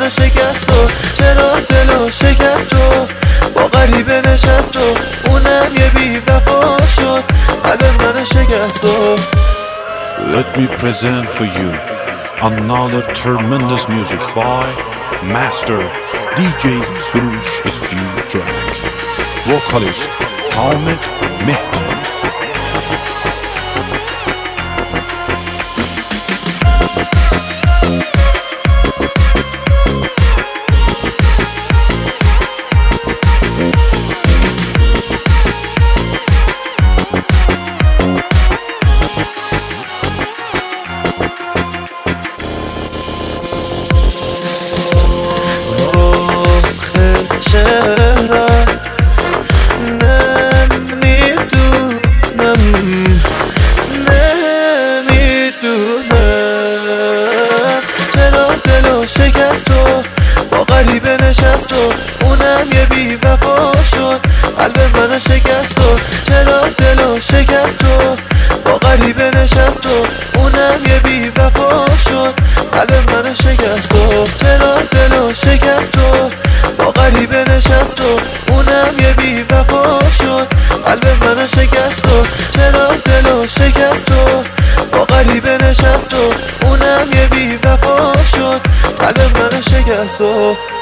منو شکست و چرا دلو شکست و با غریبه نشست و اونم یه بی وفا شد قلب منو شکست و Let me present for you another tremendous music by Master DJ Surush Steve Track, vocalist Ahmet Mehdi. شکست و با غریبه نشست و اونم یه بی وفا شد قلب منو شکست و چرا دلو شکست و با غریبه نشست و اونم یه بی وفا شد قلب منو شکست و چرا دلو شکست و با غریبه نشست و اونم یه بی وفا شد قلب منو شکست و چرا دلو شکست و با غریبه نشست و اونم یه بی وفا شد قلب منو شکست و